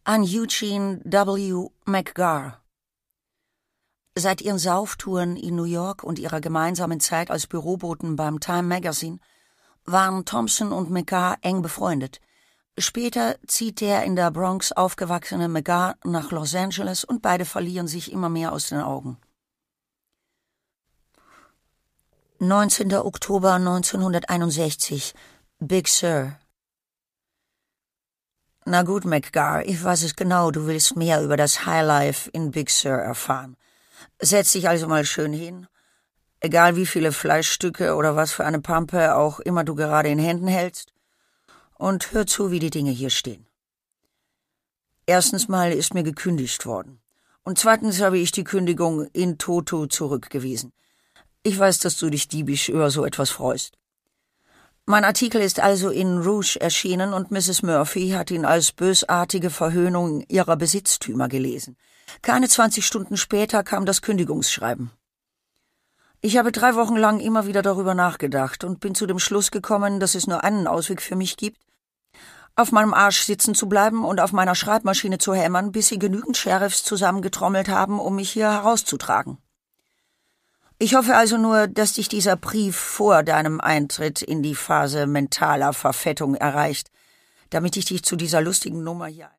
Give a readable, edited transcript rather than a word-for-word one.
an Eugene W. McGarr. Seit ihren Sauftouren in New York und ihrer gemeinsamen Zeit als Büroboten beim Time Magazine waren Thompson und McGarr eng befreundet. Später zieht der in der Bronx aufgewachsene McGarr nach Los Angeles und beide verlieren sich immer mehr aus den Augen. 19. Oktober 1961. Big Sur. Na gut, McGarr, ich weiß es genau, du willst mehr über das Highlife in Big Sur erfahren. Setz dich also mal schön hin. Egal wie viele Fleischstücke oder was für eine Pampe auch immer du gerade in Händen hältst. Und hör zu, wie die Dinge hier stehen. Erstens mal ist mir gekündigt worden. Und zweitens habe ich die Kündigung in toto zurückgewiesen. Ich weiß, dass du dich diebisch über so etwas freust. Mein Artikel ist also in Rouge erschienen und Mrs. Murphy hat ihn als bösartige Verhöhnung ihrer Besitztümer gelesen. Keine 20 Stunden später kam das Kündigungsschreiben. Ich habe 3 Wochen lang immer wieder darüber nachgedacht und bin zu dem Schluss gekommen, dass es nur einen Ausweg für mich gibt: auf meinem Arsch sitzen zu bleiben und auf meiner Schreibmaschine zu hämmern, bis sie genügend Sheriffs zusammengetrommelt haben, um mich hier herauszutragen. Ich hoffe also nur, dass dich dieser Brief vor deinem Eintritt in die Phase mentaler Verfettung erreicht, damit ich dich zu dieser lustigen Nummer hier